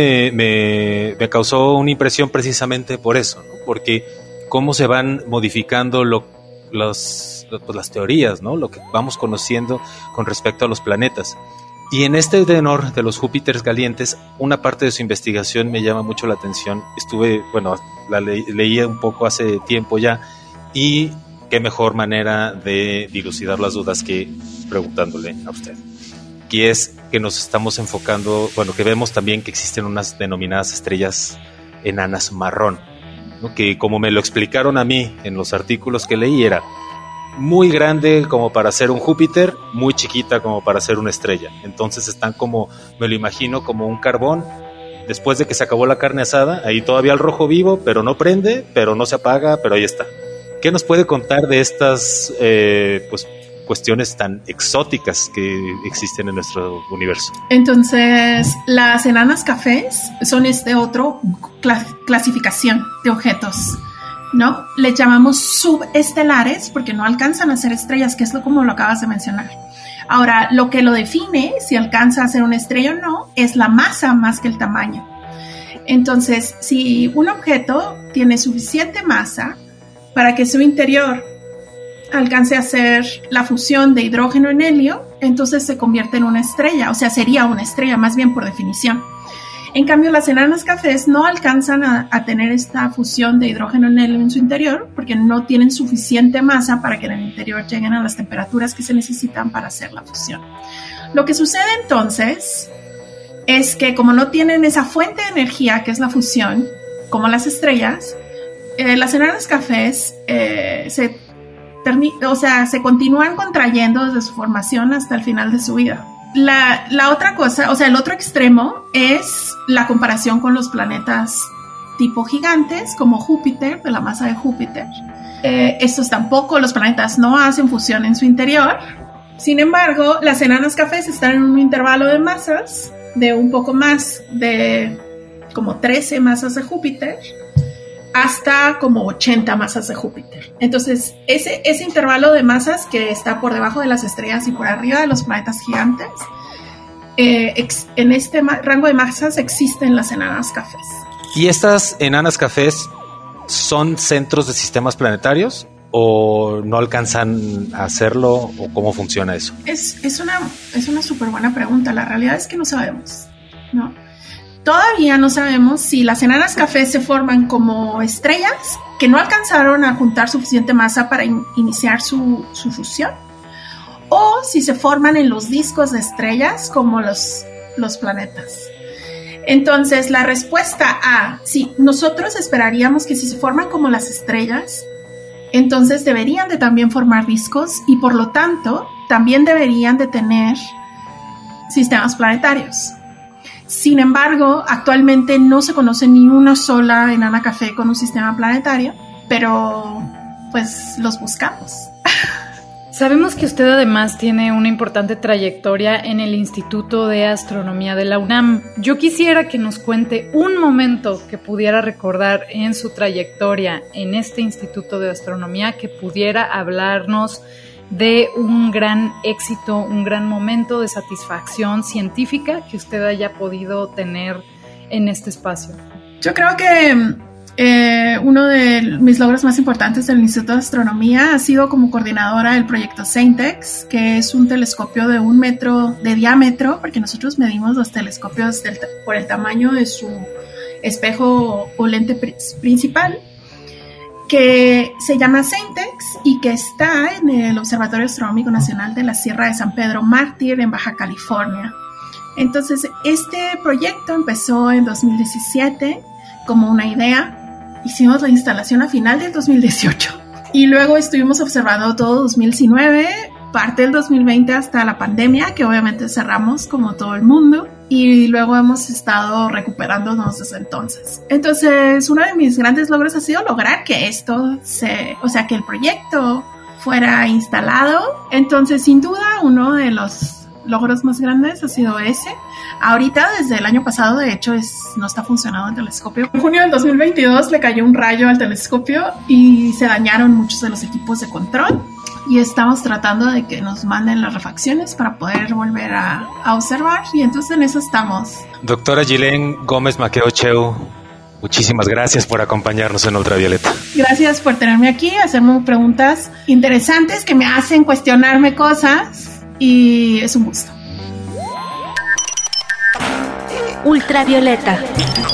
me causó una impresión precisamente por eso, ¿no? Porque cómo se van modificando las teorías, ¿no? Lo que vamos conociendo con respecto a los planetas. Y en este tenor de los Júpiteres calientes, una parte de su investigación me llama mucho la atención. La leí un poco hace tiempo ya, y qué mejor manera de dilucidar las dudas que preguntándole a usted. Que es que nos estamos enfocando, que vemos también que existen unas denominadas estrellas enanas marrón, ¿no? Que como me lo explicaron a mí en los artículos que leí, era muy grande como para ser un Júpiter, muy chiquita como para ser una estrella. Entonces están como, me lo imagino como un carbón, después de que se acabó la carne asada, ahí todavía el rojo vivo, pero no prende, pero no se apaga, pero ahí está. ¿Qué nos puede contar de estas cuestiones tan exóticas que existen en nuestro universo? Entonces, las enanas cafés son otro clasificación de objetos, ¿no? Les llamamos subestelares porque no alcanzan a ser estrellas, que es como lo acabas de mencionar. Ahora, lo que lo define, si alcanza a ser una estrella o no, es la masa más que el tamaño. Entonces, si un objeto tiene suficiente masa para que su interior alcance a hacer la fusión de hidrógeno en helio, entonces se convierte en una estrella, o sea, sería una estrella más bien por definición. En cambio, las enanas cafés no alcanzan a tener esta fusión de hidrógeno en helio en su interior porque no tienen suficiente masa para que en el interior lleguen a las temperaturas que se necesitan para hacer la fusión. Lo que sucede entonces es que como no tienen esa fuente de energía que es la fusión, como las estrellas, las enanas cafés se continúan contrayendo desde su formación hasta el final de su vida. La otra cosa, o sea, el otro extremo es la comparación con los planetas tipo gigantes como Júpiter, de la masa de Júpiter. Estos tampoco, los planetas no hacen fusión en su interior. Sin embargo, las enanas cafés están en un intervalo de masas de un poco más de como 13 masas de Júpiter hasta como 80 masas de Júpiter. Entonces, ese intervalo de masas que está por debajo de las estrellas y por arriba de los planetas gigantes, en este rango de masas existen las enanas cafés. ¿Y estas enanas cafés son centros de sistemas planetarios o no alcanzan a hacerlo, o cómo funciona eso? Es una súper buena pregunta. La realidad es que no sabemos, ¿no? Todavía no sabemos si las enanas cafés se forman como estrellas que no alcanzaron a juntar suficiente masa para iniciar su fusión, o si se forman en los discos de estrellas como los planetas. Entonces, la respuesta a sí, nosotros esperaríamos que si se forman como las estrellas, entonces deberían de también formar discos y por lo tanto también deberían de tener sistemas planetarios. Sin embargo, actualmente no se conoce ni una sola enana café con un sistema planetario, pero pues los buscamos. Sabemos que usted además tiene una importante trayectoria en el Instituto de Astronomía de la UNAM. Yo quisiera que nos cuente un momento que pudiera recordar en su trayectoria en este Instituto de Astronomía, que pudiera hablarnos de un gran éxito, un gran momento de satisfacción científica que usted haya podido tener en este espacio. Yo creo que uno de mis logros más importantes del Instituto de Astronomía ha sido como coordinadora del proyecto SEINTEX, que es un telescopio de 1 metro de diámetro, porque nosotros medimos los telescopios por el tamaño de su espejo o lente principal, que se llama SEINTEX y que está en el Observatorio Astronómico Nacional de la Sierra de San Pedro Mártir en Baja California. Entonces, este proyecto empezó en 2017 como una idea. Hicimos la instalación a final del 2018 y luego estuvimos observando todo 2019, parte del 2020 hasta la pandemia, que obviamente cerramos como todo el mundo, y luego hemos estado recuperándonos desde entonces. Entonces, uno de mis grandes logros ha sido lograr que que el proyecto fuera instalado. Entonces, sin duda, uno de los logros más grandes ha sido ese. Ahorita, desde el año pasado, de hecho, no está funcionando el telescopio. En junio del 2022 le cayó un rayo al telescopio y se dañaron muchos de los equipos de control. Y estamos tratando de que nos manden las refacciones para poder volver a observar. Y entonces en eso estamos. Doctora Gilén Gómez Maqueo-Cheu, muchísimas gracias por acompañarnos en Ultravioleta. Gracias por tenerme aquí, hacerme preguntas interesantes que me hacen cuestionarme cosas. Y es un gusto. Ultravioleta.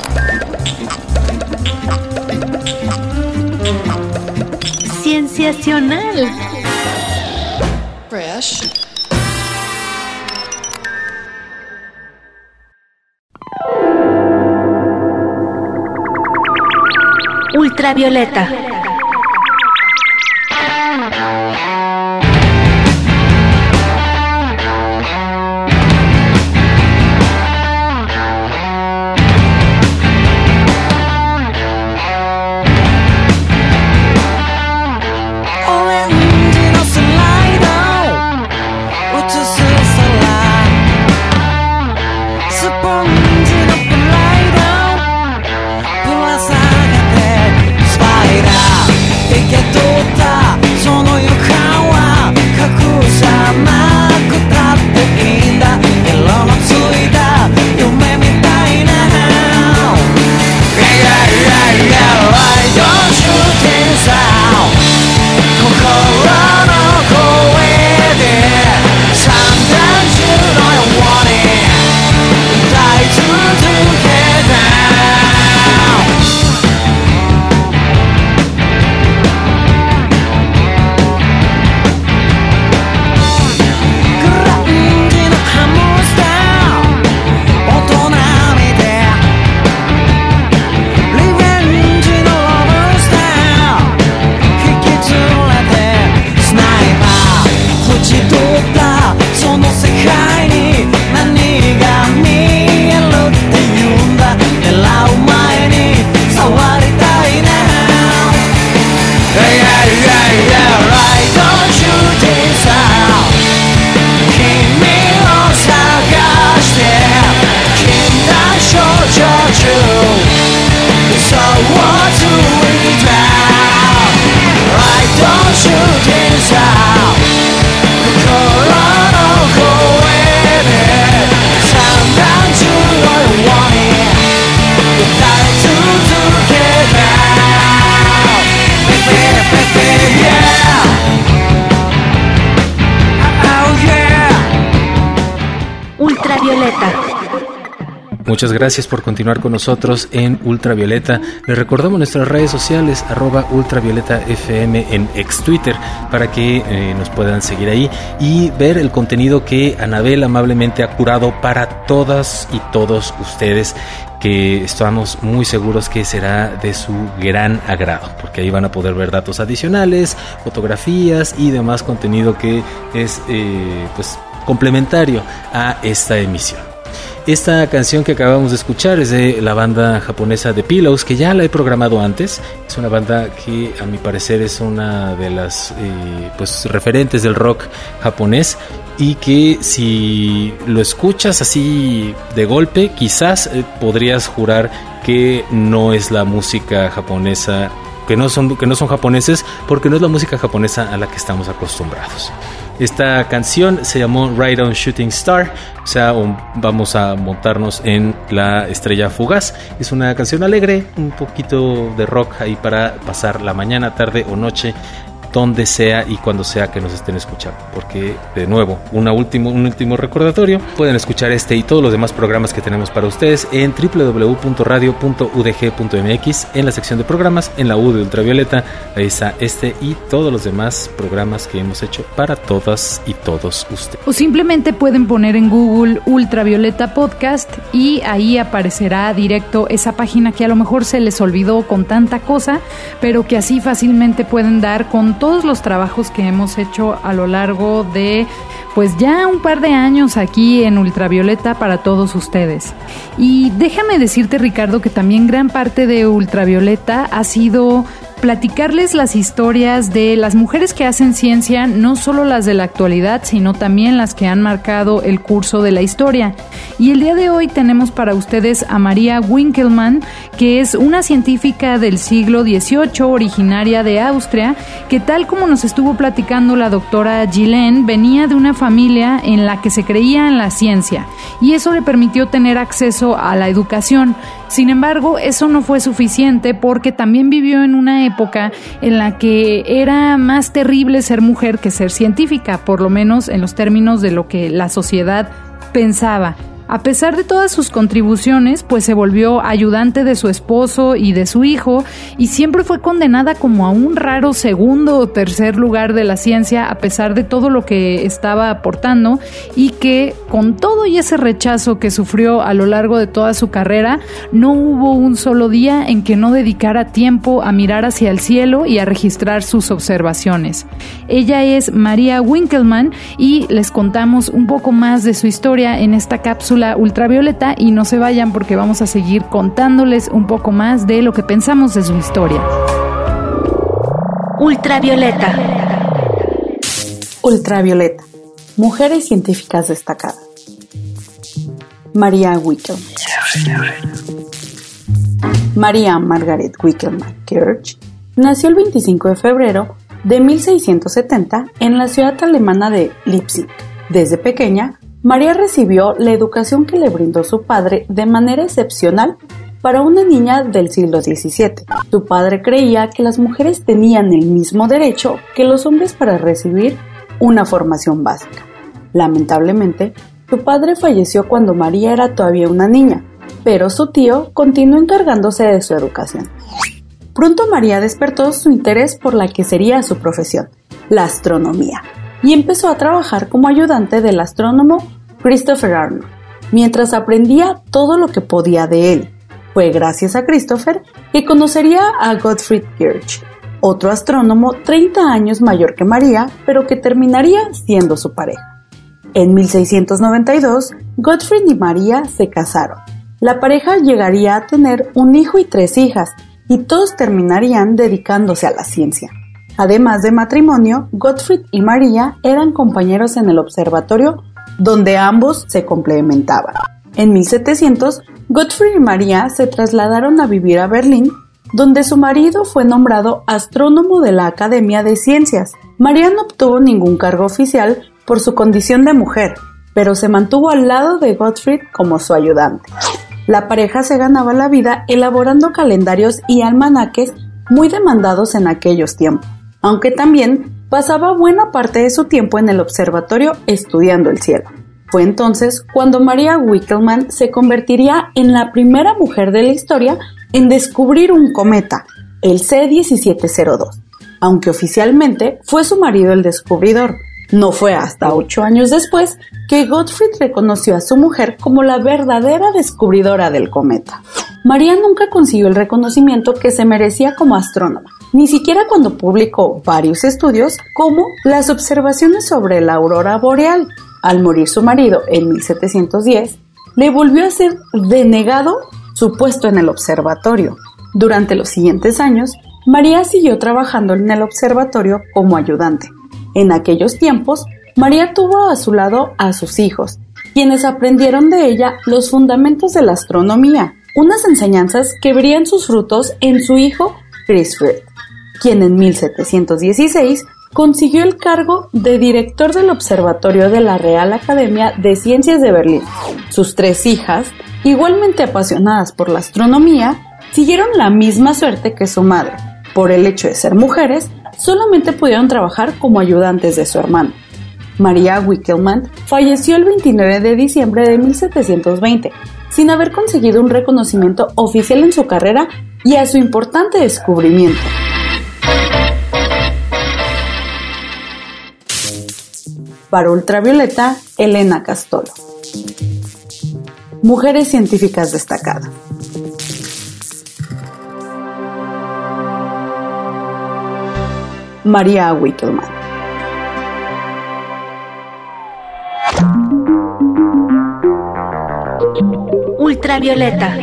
Cienciacional. Fresh. Ultravioleta. Ultravioleta. Muchas gracias por continuar con nosotros en Ultravioleta. Les recordamos nuestras redes sociales, @ultravioletafm en ex Twitter, para que nos puedan seguir ahí y ver el contenido que Anabel amablemente ha curado para todas y todos ustedes, que estamos muy seguros que será de su gran agrado, porque ahí van a poder ver datos adicionales, fotografías y demás contenido que es pues complementario a esta emisión. Esta canción que acabamos de escuchar es de la banda japonesa The Pillows, que ya la he programado antes. Es una banda que a mi parecer es una de las pues referentes del rock japonés, y que si lo escuchas así de golpe quizás podrías jurar que no es la música japonesa, que no son japoneses, porque no es la música japonesa a la que estamos acostumbrados. Esta canción se llamó Ride on Shooting Star, o sea, vamos a montarnos en la estrella fugaz. Es una canción alegre, un poquito de rock ahí para pasar la mañana, tarde o noche, donde sea y cuando sea que nos estén escuchando, porque de nuevo un último recordatorio: pueden escuchar este y todos los demás programas que tenemos para ustedes en www.radio.udg.mx, en la sección de programas, en la U de Ultravioleta. Ahí está este y todos los demás programas que hemos hecho para todas y todos ustedes. O simplemente pueden poner en Google Ultravioleta Podcast y ahí aparecerá directo esa página que a lo mejor se les olvidó con tanta cosa, pero que así fácilmente pueden dar con todos los trabajos que hemos hecho a lo largo de pues ya un par de años aquí en Ultravioleta para todos ustedes. Y déjame decirte, Ricardo, que también gran parte de Ultravioleta ha sido platicarles las historias de las mujeres que hacen ciencia, no solo las de la actualidad, sino también las que han marcado el curso de la historia. Y el día de hoy tenemos para ustedes a Maria Winkelmann, que es una científica del siglo XVIII, originaria de Austria, que tal como nos estuvo platicando la doctora Gillen, venía de una familia en la que se creía en la ciencia, y eso le permitió tener acceso a la educación. Sin embargo, eso no fue suficiente, porque también vivió en una época en la que era más terrible ser mujer que ser científica, por lo menos en los términos de lo que la sociedad pensaba. A pesar de todas sus contribuciones, pues se volvió ayudante de su esposo y de su hijo, y siempre fue condenada como a un raro segundo o tercer lugar de la ciencia, a pesar de todo lo que estaba aportando, y que con todo y ese rechazo que sufrió a lo largo de toda su carrera, no hubo un solo día en que no dedicara tiempo a mirar hacia el cielo y a registrar sus observaciones. Ella es Maria Winkelmann y les contamos un poco más de su historia en esta cápsula Ultravioleta, y no se vayan porque vamos a seguir contándoles un poco más de lo que pensamos de su historia. Ultravioleta. Ultravioleta. Mujeres científicas destacadas. Maria Winkelmann. Maria Margaret Winkelmann Kirch nació el 25 de febrero de 1670 en la ciudad alemana de Leipzig. Desde pequeña, María recibió la educación que le brindó su padre de manera excepcional para una niña del siglo XVII. Su padre creía que las mujeres tenían el mismo derecho que los hombres para recibir una formación básica. Lamentablemente, su padre falleció cuando María era todavía una niña, pero su tío continuó encargándose de su educación. Pronto María despertó su interés por la que sería su profesión, la astronomía, y empezó a trabajar como ayudante del astrónomo Christopher Arnold, mientras aprendía todo lo que podía de él. Fue gracias a Christopher que conocería a Gottfried Kirch, otro astrónomo 30 años mayor que María, pero que terminaría siendo su pareja. En 1692, Gottfried y María se casaron. La pareja llegaría a tener un hijo y 3 hijas, y todos terminarían dedicándose a la ciencia. Además de matrimonio, Gottfried y María eran compañeros en el observatorio, donde ambos se complementaban. En 1700, Gottfried y María se trasladaron a vivir a Berlín, donde su marido fue nombrado astrónomo de la Academia de Ciencias. María no obtuvo ningún cargo oficial por su condición de mujer, pero se mantuvo al lado de Gottfried como su ayudante. La pareja se ganaba la vida elaborando calendarios y almanaques muy demandados en aquellos tiempos, aunque también pasaba buena parte de su tiempo en el observatorio estudiando el cielo. Fue entonces cuando Maria Winkelmann se convertiría en la primera mujer de la historia en descubrir un cometa, el C-1702, aunque oficialmente fue su marido el descubridor. No fue hasta 8 años después que Gottfried reconoció a su mujer como la verdadera descubridora del cometa. Maria nunca consiguió el reconocimiento que se merecía como astrónoma, ni siquiera cuando publicó varios estudios como las observaciones sobre la aurora boreal. Al morir su marido en 1710, le volvió a ser denegado su puesto en el observatorio. Durante los siguientes años, Maria siguió trabajando en el observatorio como ayudante. En aquellos tiempos, Maria tuvo a su lado a sus hijos, quienes aprendieron de ella los fundamentos de la astronomía, unas enseñanzas que verían sus frutos en su hijo Christfried, quien en 1716 consiguió el cargo de director del Observatorio de la Real Academia de Ciencias de Berlín. Sus 3 hijas, igualmente apasionadas por la astronomía, siguieron la misma suerte que su madre. Por el hecho de ser mujeres, solamente pudieron trabajar como ayudantes de su hermano. Maria Winkelmann falleció el 29 de diciembre de 1720, sin haber conseguido un reconocimiento oficial en su carrera y a su importante descubrimiento. Para Ultravioleta, Elena Castolo. Mujeres científicas destacadas. Maria Winkelmann. Ultravioleta.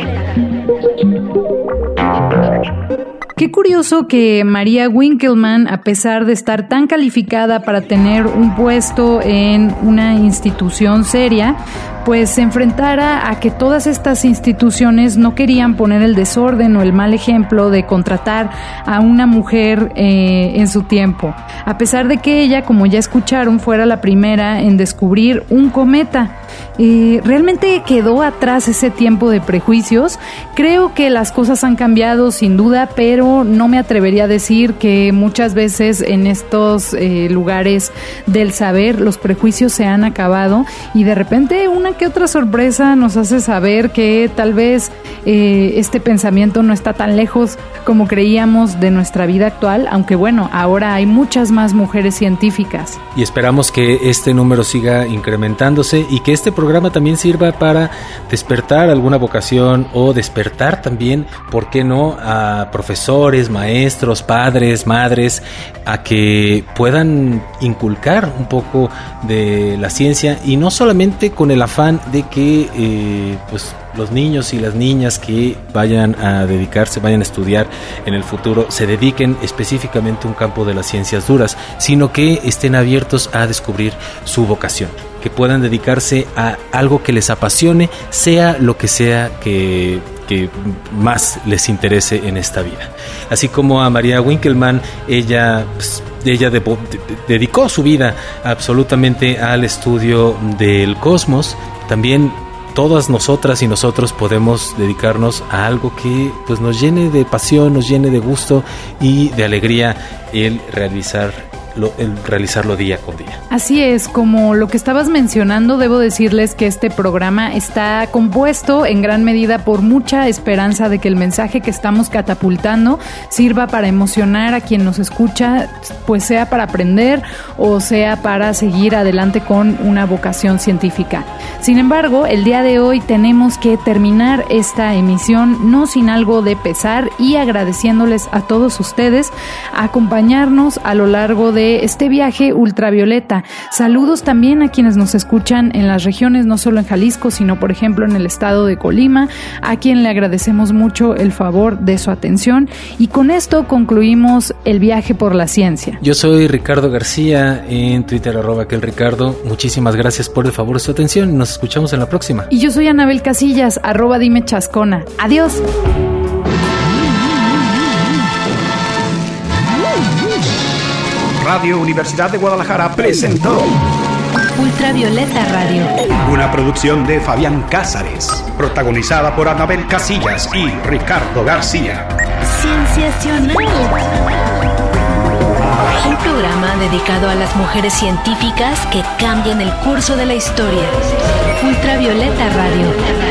Qué curioso que Maria Winkelmann, a pesar de estar tan calificada para tener un puesto en una institución seria, pues se enfrentara a que todas estas instituciones no querían poner el desorden o el mal ejemplo de contratar a una mujer en su tiempo, a pesar de que ella, como ya escucharon, fuera la primera en descubrir un cometa. Realmente quedó atrás ese tiempo de prejuicios. Creo que las cosas han cambiado sin duda, pero no me atrevería a decir que muchas veces en estos lugares del saber los prejuicios se han acabado y de repente una que otra sorpresa nos hace saber que tal vez este pensamiento no está tan lejos como creíamos de nuestra vida actual, aunque bueno, ahora hay muchas más mujeres científicas. Y esperamos que este número siga incrementándose y que este programa también sirva para despertar alguna vocación o despertar también, ¿por qué no?, a profesores, maestros, padres, madres, a que puedan inculcar un poco de la ciencia y no solamente con el afán de que pues los niños y las niñas que vayan a dedicarse, vayan a estudiar en el futuro, se dediquen específicamente a un campo de las ciencias duras, sino que estén abiertos a descubrir su vocación, que puedan dedicarse a algo que les apasione, sea lo que sea que más les interese en esta vida. Así como a Maria Winkelmann, ella dedicó su vida absolutamente al estudio del cosmos. También todas nosotras y nosotros podemos dedicarnos a algo que pues nos llene de pasión, nos llene de gusto y de alegría el realizarlo día con día. Así es, como lo que estabas mencionando, debo decirles que este programa está compuesto en gran medida por mucha esperanza de que el mensaje que estamos catapultando sirva para emocionar a quien nos escucha, pues sea para aprender o sea para seguir adelante con una vocación científica. Sin embargo, el día de hoy tenemos que terminar esta emisión no sin algo de pesar y agradeciéndoles a todos ustedes acompañarnos a lo largo de este viaje ultravioleta. Saludos también a quienes nos escuchan en las regiones, no solo en Jalisco, sino por ejemplo en el estado de Colima, a quien le agradecemos mucho el favor de su atención. Y con esto concluimos el viaje por la ciencia. Yo soy Ricardo García, en Twitter @aquelricardo. Muchísimas gracias por el favor de su atención. Nos escuchamos en la próxima. Y yo soy Anabel Casillas, @dimechascona. Adiós. Radio Universidad de Guadalajara presentó Ultravioleta Radio, una producción de Fabián Cázares, protagonizada por Anabel Casillas y Ricardo García. Cienciacional. Un programa dedicado a las mujeres científicas que cambian el curso de la historia. Ultravioleta Radio.